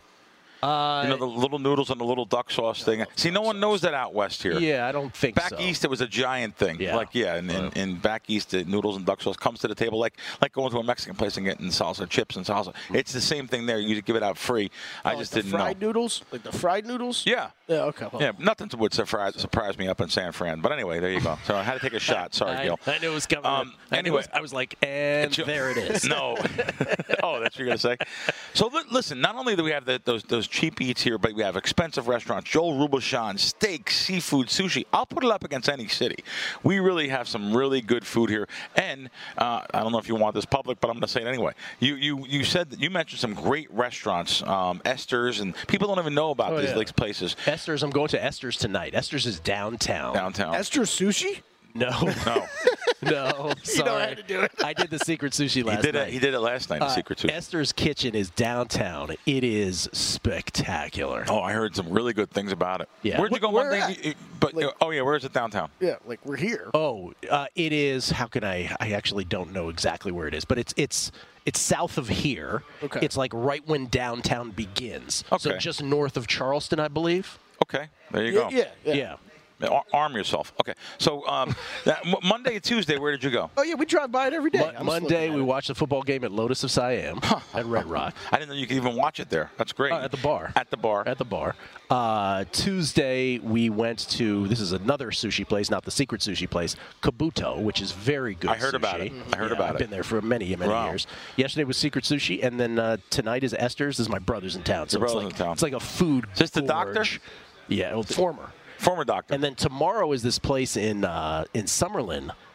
Uh, You know, the little noodles and the little duck sauce thing. See, no one knows that out west here. yeah, I don't think Back so. east, it was a giant thing. Yeah. Like, yeah, and, and, and back east, the noodles and duck sauce comes to the table like like going to a Mexican place and getting salsa, chips and salsa. It's the same thing there. You give it out free. I Oh, just like the didn't fried know. noodles, like the fried noodles. Yeah. Yeah. Okay. well, Yeah, nothing would surprise, surprise me up in San Fran. But anyway, there you go. So I had to take a shot. Sorry, I, Gil. I knew it was coming. Um, I knew it anyway. was- I was like, and It's- there it is. No. Oh, that's what you're going to say? So li- listen, not only do we have the, those those cheap eats here, but we have expensive restaurants. Joel Rubelshon, steak, seafood, sushi. I'll put it up against any city. We really have some really good food here. And uh, I don't know if you want this public, but I'm going to say it anyway. You you you said that you mentioned some great restaurants, um, Esther's, and people don't even know about Oh, these yeah. like places Esther's. I'm going to Esther's tonight. Esther's is downtown. downtown. Esther sushi. No, No. no. Sorry. You know I had to do it. I did the secret sushi He last did night. it. He did it last night. The Uh, secret sushi. Esther's Kitchen is downtown. It is spectacular. Oh, I heard some really good things about it. Yeah. Where'd you go Where one day? at? You- you- But Like- oh yeah, where is it downtown? Yeah, like we're here. Oh, uh, it is. How can I? I actually don't know exactly where it is, but it's it's it's south of here. Okay. It's like right when downtown begins. So Okay. just north of Charleston, I believe. Okay, there you Yeah, go. yeah, yeah. Yeah. Ar- Arm yourself. Okay, so um, that, M- Monday, Tuesday, where did you go? Oh yeah, we drive by it every day. Mo- I'm just Monday, looking at we it. watched the football game at Lotus of Siam at Red Rock. I didn't know you could even watch it there. That's great. Uh, at the bar. At the bar. At the bar. Uh, Tuesday, we went to, this is another sushi place, not the secret sushi place, Kabuto, which is very good I heard sushi. about it. I heard Yeah, about I've it. been there for many, many Wow. years. Yesterday was secret sushi, and then uh, tonight is Esther's. This is my brother's in town. So Your it's brother's like, in town. it's like a food Is this the doctor? gorge. Yeah. Well, former. Former doctor. And then tomorrow is this place in uh, in Summerlin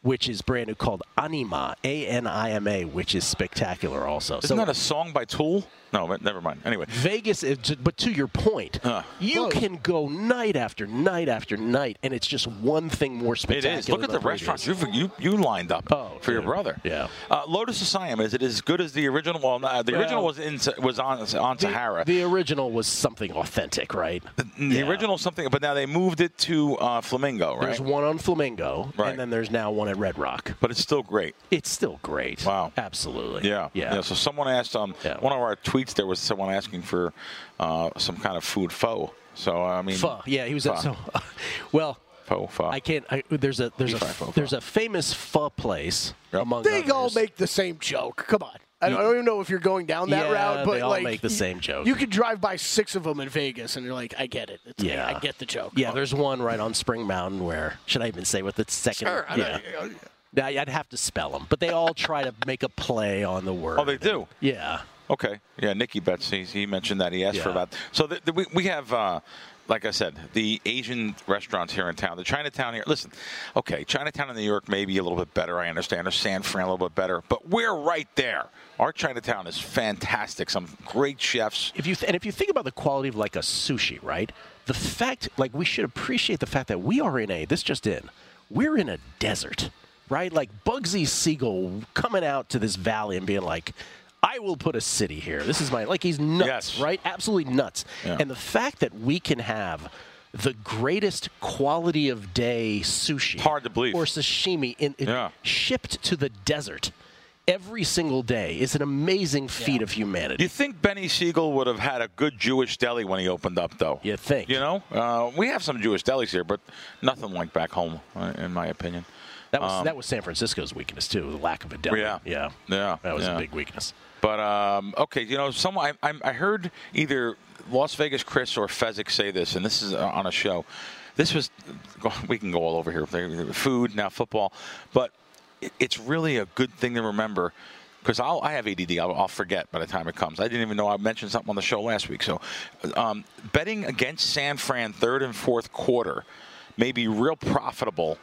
which is brand new, called Anima, A N I M A, which is spectacular also. Isn't so, that a song by Tool? No, but never mind. Anyway. Vegas, is, but to your point, Uh, you close. can go night after night after night, and it's just one thing more It spectacular. is. Look at than the previous. restaurants you you you lined up Oh, for your dude. brother. Yeah. Uh, Lotus of Siam, is it as good as the original? Well, no, the Well, original was in was on on The, Sahara. the original was something authentic, right? The, Yeah. original something, but now they moved it to uh, Flamingo, right? There's one on Flamingo, Right. and then there's now one at Red Rock. But it's still great. It's still great. Wow. Absolutely. Yeah, Yeah. So someone asked um Yeah. one of our tweets. There was someone asking for uh, some kind of food pho. So I mean, Pho. Yeah, he was Pho. at so. Well, pho pho. I can't. I, there's a there's a Beef fry, pho, there's pho. a famous pho place Yep. among They others. all make the same joke. Come on. I don't, I don't even know if you're going down that Yeah, route, but they all like make the y- same joke. You could drive by six of them in Vegas, and you're like, I get it. It's, Yeah. I get the joke. Yeah, there's one right on Spring Mountain where should I even say what the second? Sure. I Yeah. don't- Now, I'd have to spell them, but they all try to make a play on the word. Oh, they do. Yeah. Okay. Yeah, Nicky Betts, he, he mentioned that. He asked for Yeah. about. So the, the, we, we have, uh, like I said, the Asian restaurants here in town. The Chinatown here. Listen, okay, Chinatown in New York may be a little bit better. I understand. Or San Fran a little bit better. But we're right there. Our Chinatown is fantastic. Some great chefs. If you th- and if you think about the quality of like a sushi, right? The fact, like, we should appreciate the fact that we are in a. This just in. We're in a desert, right? Like Bugsy Siegel coming out to this valley and being like, I will put a city here. This is my, like, he's nuts, Yes. right? Absolutely nuts. Yeah. And the fact that we can have the greatest quality of day sushi, Hard to believe. or sashimi in, in- Yeah. shipped to the desert every single day is an amazing feat of humanity. You think Benny Siegel would have had a good Jewish deli when he opened up, though? You think? You know, uh, we have some Jewish delis here, but nothing like back home, uh, in my opinion. That was that was San Francisco's weakness too, the lack of a deli. Yeah. yeah, Yeah, That was yeah. a big weakness. But um, okay, you know, some I, I I heard either Las Vegas Chris or Fezzik say this, and this is on a show. This was we can go all over here. Food now, football, but it, it's really a good thing to remember. Because I'll I have A D D, I'll, I'll forget by the time it comes. I didn't even know I mentioned something on the show last week. So, um, betting against San Fran third and fourth quarter may be real profitable.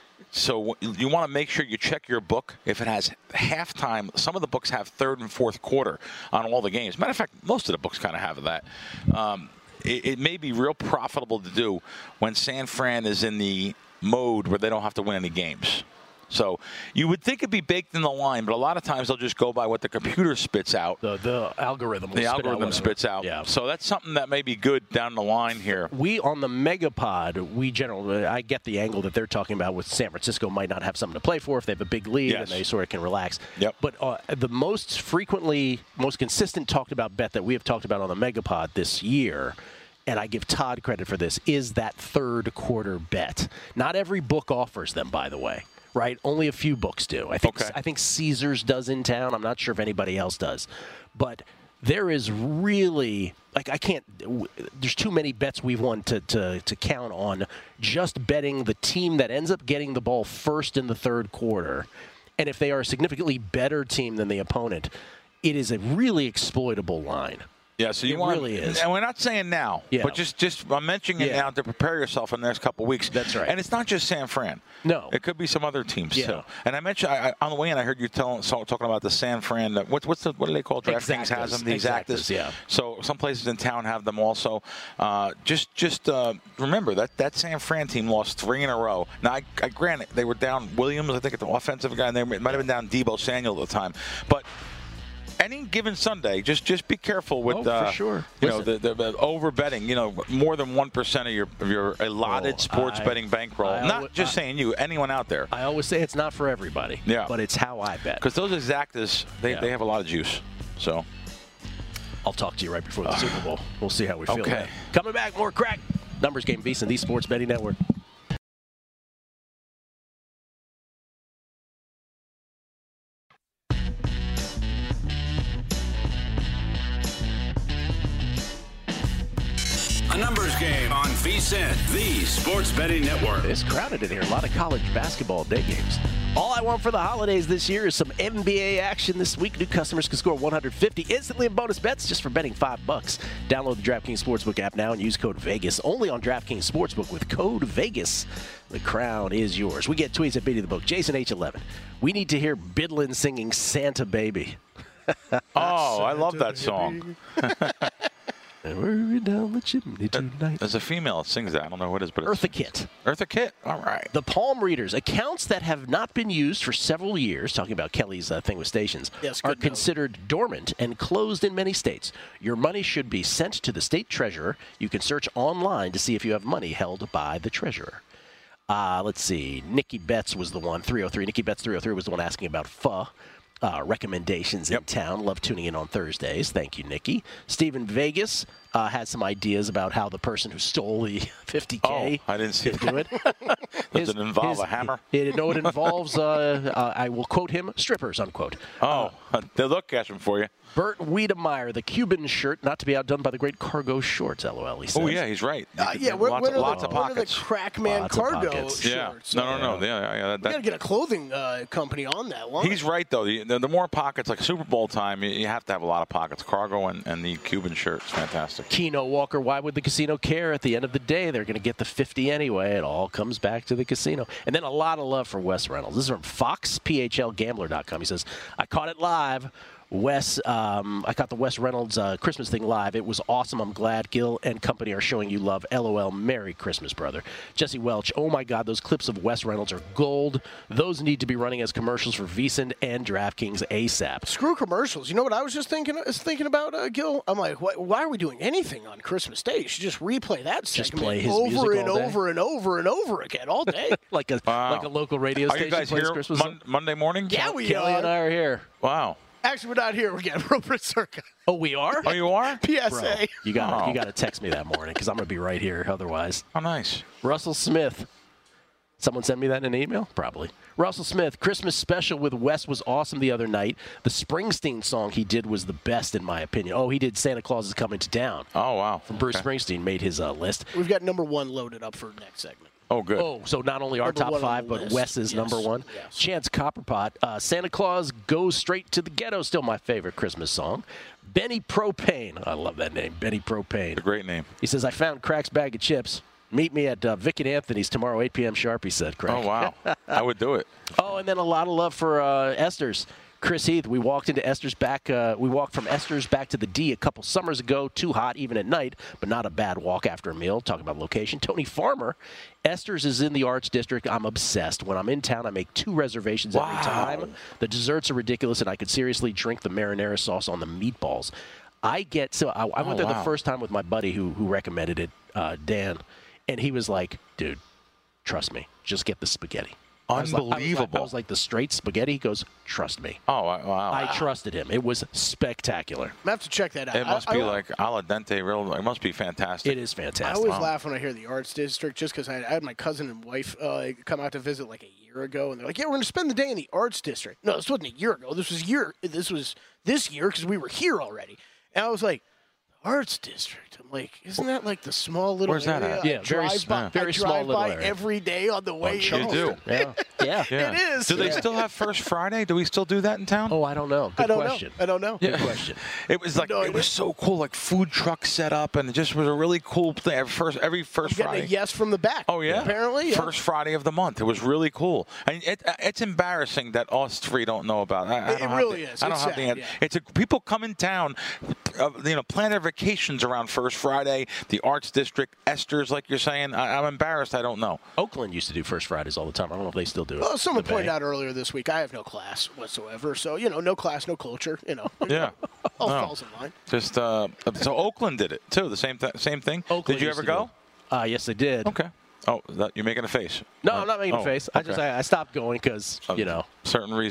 So you want to make sure you check your book if it has halftime. Some of the books have third and fourth quarter on all the games. Matter of fact, most of the books kind of have that. Um, it, it may be real profitable to do when San Fran is in the mode where they don't have to win any games. So you would think it'd be baked in the line, but a lot of times they'll just go by what the computer spits out. The the algorithm. Will The spit out algorithm whatever. spits out. Yeah. So that's something that may be good down the line here. We on the Megapod, we generally I get the angle that they're talking about with San Francisco might not have something to play for if they have a big lead Yes. and they sort of can relax. Yep. But uh, the most frequently, most consistent talked about bet that we have talked about on the Megapod this year, and I give Todd credit for this, is that third quarter bet. Not every book offers them, by the way. Right, only a few books do. I think Okay. I think Caesars does in town. I'm not sure if anybody else does, but there is really like I can't. w- There's too many bets we've won to, to to count on just betting the team that ends up getting the ball first in the third quarter, and if they are a significantly better team than the opponent, it is a really exploitable line. Yeah, so you It want really is. and we're not saying now, Yeah. but just just I'm mentioning it Yeah. now to prepare yourself in the next couple of weeks. That's right. And it's not just San Fran. No. it could be some other teams Yeah. too. And I mentioned I, I, on the way in, I heard you telling so, talking about the San Fran. uh, What, what's the what do they call DraftKings has them? The Exactas, Exactas. yeah. So some places in town have them also. Uh, just just uh, remember that that San Fran team lost three in a row. Now, I, I granted they were down Williams, I think, at the offensive guy, and they might have been down Debo Samuel at the time, but. Any given Sunday, just just be careful with Oh, for uh, sure. you know Listen. the, the, the over betting. You know, more than one percent of your of your allotted Oh, sports I- betting bankroll. I Not alwa- just I- saying you, anyone out there, I always say it's not for everybody. Yeah. but it's how I bet. because those exactas they, Yeah. they have a lot of juice. So I'll talk to you right before the Super Bowl. We'll see how we feel. Okay. then. Coming back, more crack. Numbers Game, VSiN, the Sports Betting Network. A number numbers game on VSiN, the sports betting network. It's crowded in here. A lot of college basketball day games. All I want for the holidays this year is some N B A action this week. New customers can score one hundred fifty instantly in bonus bets just for betting five bucks. Download the DraftKings Sportsbook app now and use code Vegas. Only on DraftKings Sportsbook with code Vegas. The crown is yours. We get tweets at Beating the Book. Jason H eleven. We need to hear Bidlin singing Santa Baby. Oh, I love that song. We're down the chimney tonight. There's a female that sings that. I don't know what it is, but it's Eartha Kitt. Eartha Kitt. All right. The palm readers, accounts that have not been used for several years, talking about Kelly's uh, thing with stations, Yes, are good note. considered dormant and closed in many states. Your money should be sent to the state treasurer. You can search online to see if you have money held by the treasurer. Uh, let's see. Nikki Betts was the one, three oh three. Nikki Betts, three oh three, was the one asking about F U. Uh, recommendations Yep. in town. Love tuning in on Thursdays. Thank you, Nikki. Stephen Vegas uh, had some ideas about how the person who stole the fifty K Oh, I didn't see could do it. Does it involve a hammer? It, no, it involves, uh, uh, I will quote him, strippers, unquote. Oh, they'll look catch them for you. Bert Wiedemeyer, the Cuban shirt, not to be outdone by the great cargo shorts, LOL, he says. Oh, yeah, he's right. Uh, yeah, what, lots, what, of, are lots the, of what are the pockets. Crackman Lots of cargo pockets. Yeah. shorts? No, no, no. Yeah, yeah, yeah. We That, got to get a clothing uh, company on that one. he's right, though. The, the, the more pockets, like Super Bowl time, you, you have to have a lot of pockets. Cargo and, and the Cuban shirt is fantastic. Keno Walker, why would the casino care? At the end of the day, they're going to get the fifty anyway. It all comes back to the casino. And then a lot of love for Wes Reynolds. This is from Fox P H L Gambler dot com. He says, I caught it live. Wes, um, I caught the Wes Reynolds uh, Christmas thing live. It was awesome. I'm glad Gil and company are showing you love. LOL. Merry Christmas, brother. Jesse Welch. Oh my God, those clips of Wes Reynolds are gold. Those need to be running as commercials for VSiN and DraftKings ASAP. Screw commercials. You know what I was just thinking was thinking about, uh, Gil? I'm like, why, why are we doing anything on Christmas Day? You should just replay that Just segment play his over music and all day. over and over and over again all day. like a Wow. like a local radio Are station you guys plays here Christmas. mon- Monday morning? yeah, we Kelly and I are. are here. Wow. Actually, we're not here. We're getting Rupert Circa. Oh, we are? Oh, you are? P S A. Bro, you got Oh. you got to text me that morning because I'm going to be right here otherwise. Oh, nice. Russell Smith. Someone send me that in an email? Probably. Russell Smith, Christmas special with Wes was awesome the other night. The Springsteen song he did was the best in my opinion. Oh, he did Santa Claus is Coming to Town. Oh, wow. From Bruce Okay. Springsteen made his uh, list. We've got number one loaded up for next segment. Oh, good. Oh, so not only our Number top one on five, the but list. Wes's Yes. number one. Yes. Chance Copperpot, uh, Santa Claus Goes Straight to the Ghetto, still my favorite Christmas song. Benny Propane, I love that name, Benny Propane. A great name. He says, I found Crack's bag of chips. Meet me at uh, Vic and Anthony's tomorrow, eight p.m. sharp, he said, Crack. Oh, wow. I would do it. Oh, and then a lot of love for uh, Esther's. Chris Heath, we walked into Esther's back. Uh, we walked from Esther's back to the D a couple summers ago. Too hot, even at night, but not a bad walk after a meal. Talking about location. Tony Farmer, Esther's is in the Arts District. I'm obsessed. When I'm in town, I make two reservations every Wow. time. The desserts are ridiculous, and I could seriously drink the marinara sauce on the meatballs. I get so I, I went Oh, there wow. the first time with my buddy who who recommended it, uh, Dan, and he was like, "Dude, trust me, just get the spaghetti." I was like- I was like- Unbelievable. I was like, the straight spaghetti? He goes, trust me. Oh, wow. I trusted him. It was spectacular. I have to check that out. It must I, be I, like al dente, real. It must be fantastic. It is I fantastic. always Wow. laugh when I hear the Arts District just because I, I had my cousin and wife uh, come out to visit like a year ago, and they're like, "Yeah, we're going to spend the day in the Arts District." No, this wasn't a year ago. This was year. This was this year because we were here already. And I was like, "Arts District." I'm like, "Isn't that like the small little Where's that area at? I Yeah, very drive s- by, very I small drive little by area. every day on the way." You do. Yeah. Yeah. Yeah. It is. Do they Yeah. still have First Friday? Do we still do that in town? Oh, I don't know. Good I don't question. know. I don't know. Good question. It was like No it idea. was so cool, like food truck set up, and it just was a really cool thing. Every first every first Getting Friday. a yes from the back. Oh yeah, Apparently, yeah. first Friday of the month. It was really cool. And it, it's embarrassing that us three don't know about it. I, I It don't have really the- is. I don't It's have sad, the. yeah. It's a, people come in town, uh, you know, plan their vacations around First Friday. The Arts District, Esther's, like you're saying. I, I'm embarrassed. I don't know. Oakland used to do First Fridays all the time. I don't know if they still do it. Well, someone The Bay. pointed out earlier this week, I have no class whatsoever. So, you know, no class, no culture. You know, Yeah. all No. falls in line. Just uh, so Oakland did it too. The same th- same thing. Oakland did you used ever to do go? it. Uh, yes, they did. Okay. Oh, that, you're making a face. No, Uh, I'm not making oh, a face. I okay. just I, I stopped going because, Of you know, certain reasons.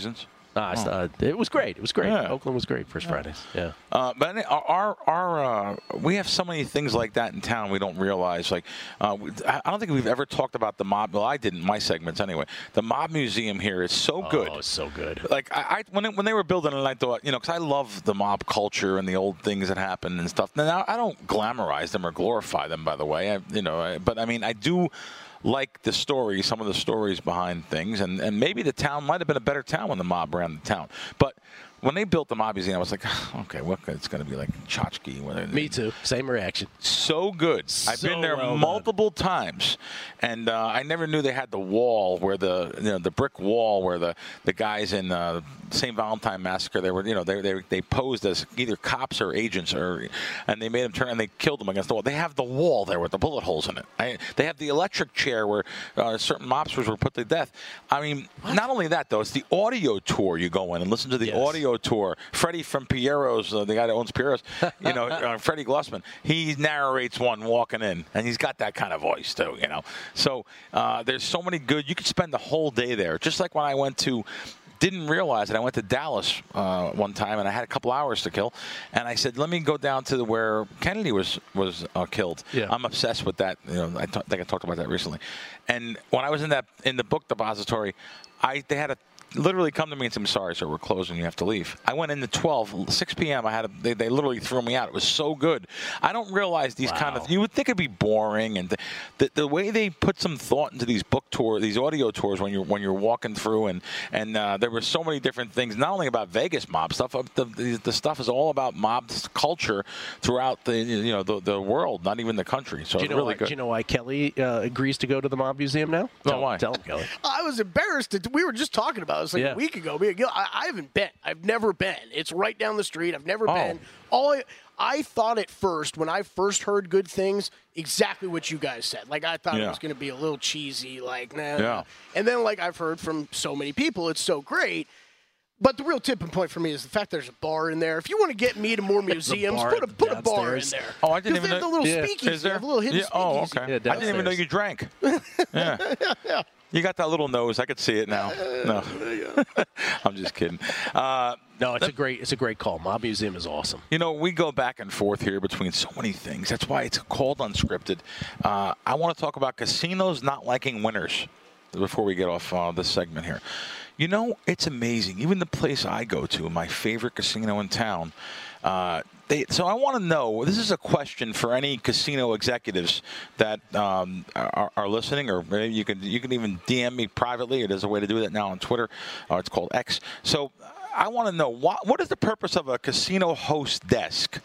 Uh, oh. uh, it was great. It was great. Yeah. Oakland was great first Fridays. Yeah. Uh, but our our uh, we have so many things like that in town we don't realize. Like uh, I don't think we've ever talked about the mob. Well, I didn't in my segments anyway. The Mob Museum here is so good. Oh, it's so good. Like I, I when it, when they were building it, I thought, you know, because I love the mob culture and the old things that happened and stuff. Now I don't glamorize them or glorify them, by the way. I, you know, I, but I mean I do. Like the story, some of the stories behind things, and, and maybe the town might have been a better town when the mob ran the town. But when they built the Mob Museum, I was like, okay, what? It's going to be like tchotchke. Me too. Same reaction. So good. So I've been there well multiple done. times, and uh, I never knew they had the wall where the you know the brick wall where the, the guys in uh, Saint Valentine Massacre, they were you know they they they posed as either cops or agents, or and they made them turn and they killed them against the wall. They have the wall there with the bullet holes in it. I, they have the electric chair where uh, certain mobsters were put to death. I mean, what? Not only that though, it's the audio tour. You go in and listen to the yes. audio tour. Freddie from Piero's, uh, the guy that owns Piero's, you know, uh, Freddie Glossman, he narrates one walking in, and he's got that kind of voice too, you know. So uh, there's so many good. You could spend the whole day there. Just like when I went to. Didn't realize it. I went to Dallas uh, one time, and I had a couple hours to kill. And I said, "Let me go down to where Kennedy was was uh, killed." Yeah. I'm obsessed with that. You know, I t- think I talked about that recently. And when I was in that in the book depository, I they had a. Literally come to me and say, "I'm sorry, sir, we're closing. You have to leave." I went in at twelve, six p.m. I had a, they, they literally threw me out. It was so good. I don't realize these wow. kind of. You would think it'd be boring, and the, the the way they put some thought into these book tours, these audio tours when you're when you're walking through, and and uh, there were so many different things. Not only about Vegas mob stuff, the, the the stuff is all about mob culture throughout the you know the the world, not even the country. So do you it's know really why, good. Do you know why Kelly uh, agrees to go to the Mob Museum now? No, tell, why? Tell him, Kelly. I was embarrassed. To, we were just talking about it. It was like yeah. a week ago. I, I haven't been. I've never been. It's right down the street. I've never oh. been. All I, I thought at first, when I first heard good things, exactly what you guys said. Like, I thought yeah. it was going to be a little cheesy, like, nah. Yeah. And then, like, I've heard from so many people, it's so great. But the real tipping point for me is the fact there's a bar in there. If you want to get me to more museums, put a put a bar in there. Oh, I didn't even they have know. the little Yeah. speakeasy. Is there? They have a little hidden yeah. Oh, speakeasy. okay. Yeah, I didn't even know you drank. yeah. yeah, yeah. You got that little nose. I could see it now. No, I'm just kidding. Uh, no, it's a great it's a great call. Mob Museum is awesome. You know, we go back and forth here between so many things. That's why it's called Unscripted. Uh, I want to talk about casinos not liking winners before we get off uh, this segment here. You know, it's amazing. Even the place I go to, my favorite casino in town, uh, they, so I want to know, this is a question for any casino executives that um, are, are listening, or maybe you can, you can even D M me privately. There's a way to do that now on Twitter. Uh, it's called X. So I want to know, what, what is the purpose of a casino host desk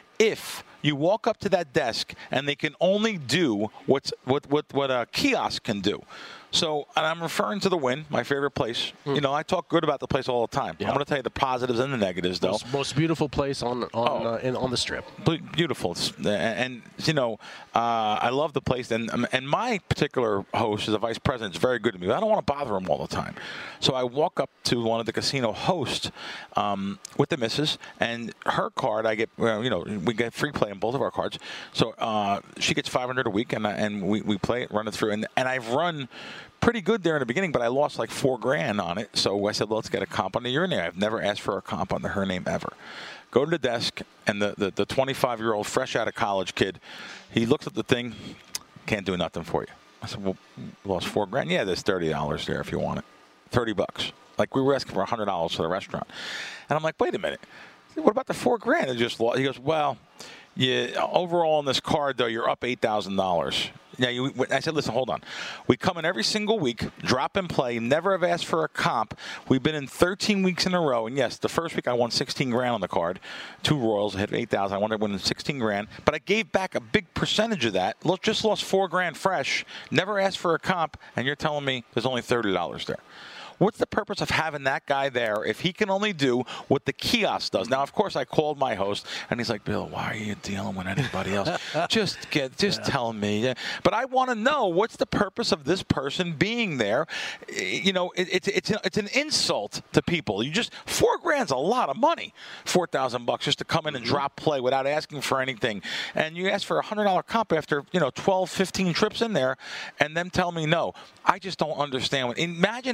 if you walk up to that desk and they can only do what's, what, what, what a kiosk can do? So, and I'm referring to the Wynn, my favorite place. Mm. You know, I talk good about the place all the time. Yeah. I'm going to tell you the positives and the negatives, though. Most, most beautiful place on on oh. uh, in, on the Strip. Beautiful, and, and you know, uh, I love the place. And and my particular host is a vice president. It's very good to me. But I don't want to bother him all the time. So I walk up to one of the casino hosts um, with the missus, and her card, I get, well, you know, we get free play on both of our cards. So uh, she gets five hundred a week, and and we, we play it, run it through, and and I've run pretty good there in the beginning, but I lost like four grand on it. So I said, well, let's get a comp under your name. I've never asked for a comp under her name ever. Go to the desk, and the, the, the twenty-five-year-old fresh out of college kid, he looks at the thing, can't do nothing for you. I said, well, lost four grand? Yeah, there's thirty dollars there if you want it. thirty bucks. Like, we were asking for one hundred dollars for the restaurant. And I'm like, wait a minute. What about the four grand? It just lost. He goes, well, yeah, overall on this card, though, you're up eight thousand dollars. Now, you, I said, listen, hold on. We come in every single week, drop and play, never have asked for a comp. We've been in thirteen weeks in a row. And, yes, the first week I won sixteen grand on the card. Two Royals, I hit eight thousand. I wanted to win sixteen grand. But I gave back a big percentage of that. Just lost four grand fresh, never asked for a comp, and you're telling me there's only thirty dollars there. What's the purpose of having that guy there if he can only do what the kiosk does? Now, of course, I called my host, and he's like, Bill, why are you dealing with anybody else? just get, just yeah. tell me. But I want to know, what's the purpose of this person being there? You know, it, it, it's, it's an insult to people. You just, four grand's a lot of money, four thousand bucks just to come in and drop play without asking for anything. And you ask for a one hundred dollar comp after, you know, twelve, fifteen trips in there, and them tell me no. I just don't understand. What, imagine. And the thing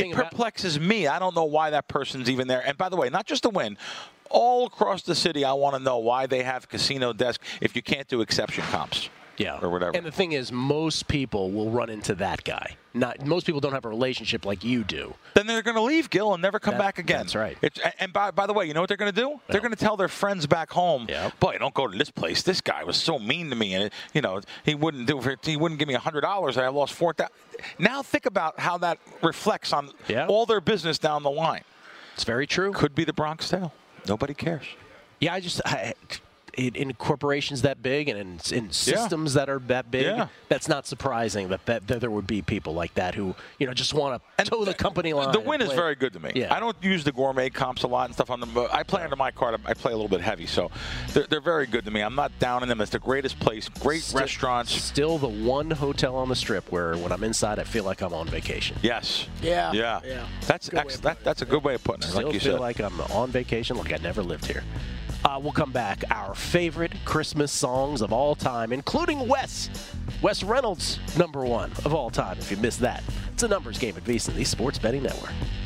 thing about- perplexes me. I don't know why that person's even there. And by the way, not just to win. All across the city, I want to know why they have casino desk if you can't do exception comps. Yeah. Or whatever. And the thing is, most people will run into that guy. Not most people don't have a relationship like you do. Then they're going to leave, Gil, and never come That- back again. that's right. It's, and by, by the way, you know what they're going to do? They're going to tell their friends back home, Yep. boy, don't go to this place. This guy was so mean to me, and it, you know he wouldn't do. He wouldn't give me a hundred dollars. I lost four thousand. Now think about how that reflects on Yeah. all their business down the line. It's very true. Could be the Bronx Tale. Nobody cares. Yeah, I just I, in, in corporations that big and in, in systems that are that big, Yeah. that's not surprising that, that that there would be people like that who you know just want to toe the company line. The and win is play- very good to me. Yeah. I don't use the gourmet comps a lot and stuff on them, but I play under my card. I play a little bit heavy, so they're, they're very good to me. I'm not down in them. It's the greatest place, great Still- restaurants. Still the one hotel on the strip where when I'm inside, I feel like I'm on vacation. Yes. Yeah. Yeah. Yeah. That's Good way ex- of that, that's a good way of putting it, Still like you feel said. like I'm on vacation, like I never lived here. Uh, we'll come back. Our favorite Christmas songs of all time, including Wes. Wes Reynolds, number one of all time, if you missed that. It's a numbers game at VSiN, the Sports Betting Network.